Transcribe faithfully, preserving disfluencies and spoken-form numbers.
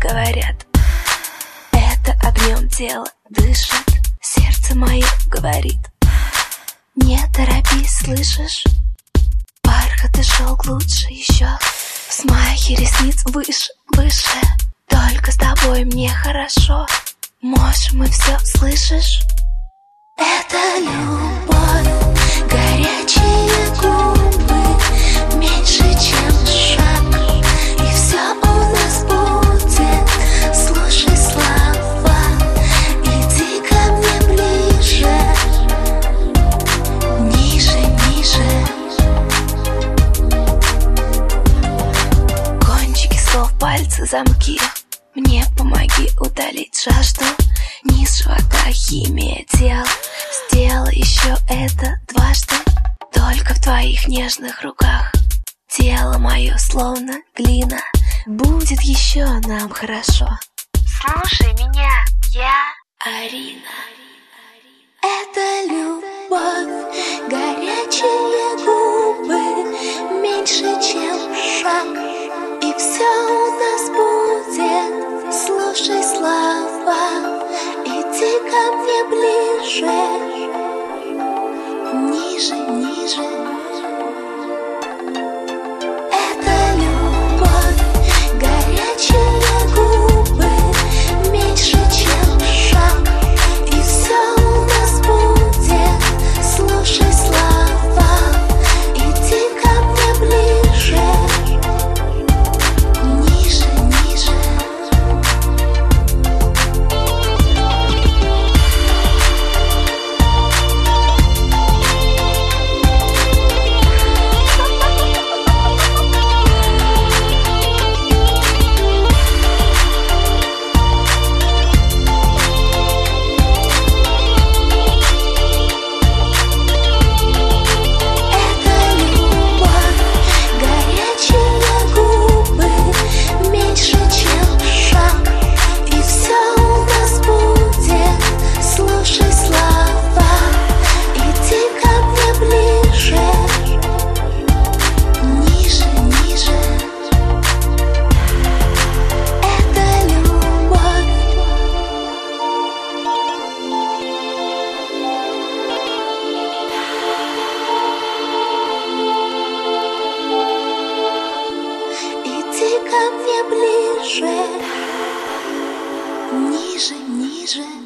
говорят. Это огнем тело дышит, сердце мое говорит. Не торопись, слышишь? Бархат и шелк лучше еще. Взмахи ресниц выше, выше. Только с тобой мне хорошо. Можем мы все, слышишь? Это любовь, горячие губы, меньше, чем шаг, и все у нас будет. Слушай слова, иди ко мне ближе, ниже, ниже. Кончики слов, пальцы, замки. Мне помоги удалить жажду. Низ живота, химия тела. Сделай еще это дважды. Только в твоих нежных руках. Тело мое словно глина. Будет еще нам хорошо. Слушай меня, я Арина. Это любовь, горячие губы, меньше, чем шаг, и все у нас будет. Слушай слова, иди ко мне ближе, ниже, ниже. Это любовь, горячие губы, меньше, чем шаг, и все у нас будет. Слушай слова, иди ко мне ближе, ниже, ниже. Ко мне ближе, ниже, ниже.